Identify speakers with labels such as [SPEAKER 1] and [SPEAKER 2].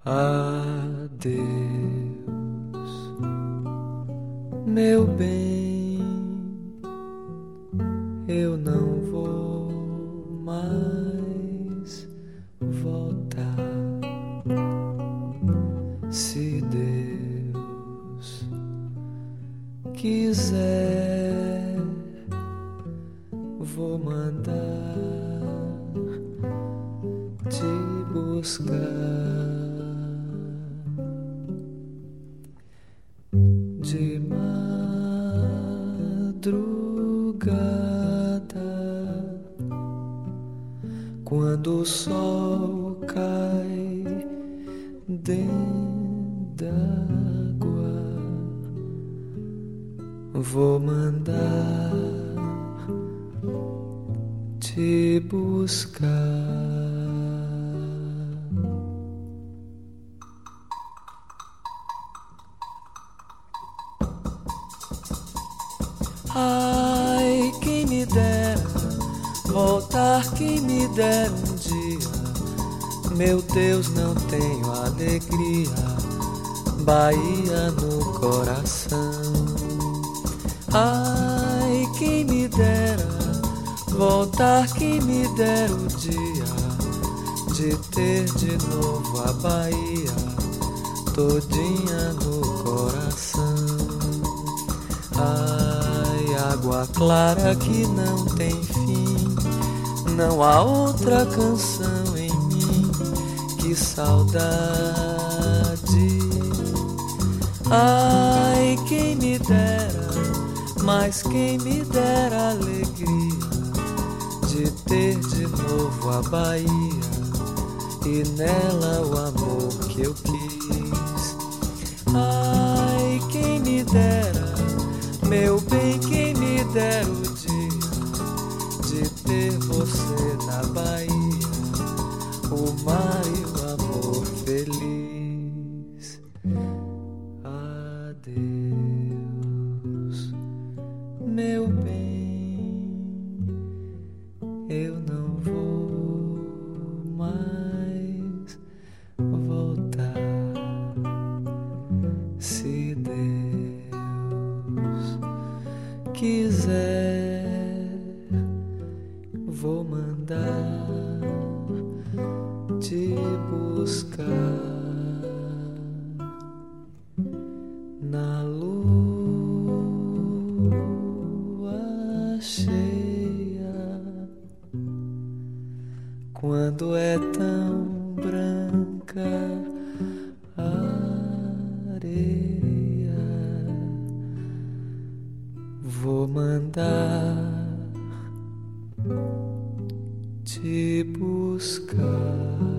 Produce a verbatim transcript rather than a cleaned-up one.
[SPEAKER 1] Adeus, meu bem, eu não vou mais voltar. Se Deus quiser, vou mandar te buscar. De madrugada, quando o sol cai dentro d'água, vou mandar te buscar. Ai, quem me dera voltar, quem me dera um dia. Meu Deus, não tenho alegria, Bahia no coração. Ai, quem me dera voltar, quem me dera o dia de ter de novo a Bahia todinha no coração. Ai, água clara que não tem fim, não há outra canção em mim, que saudade. Ai, quem me dera, mas quem me dera alegria de ter de novo a Bahia e nela o amor que eu quis. Ai, quem me dera, meu bem, quem me dera o dia de ter você na Bahia, o mar e o amor feliz. Adeus, meu bem, eu não vou mais voltar. Se Deus quiser, vou mandar te buscar na lua cheia, quando é tão branca a areia. Vou mandar te buscar.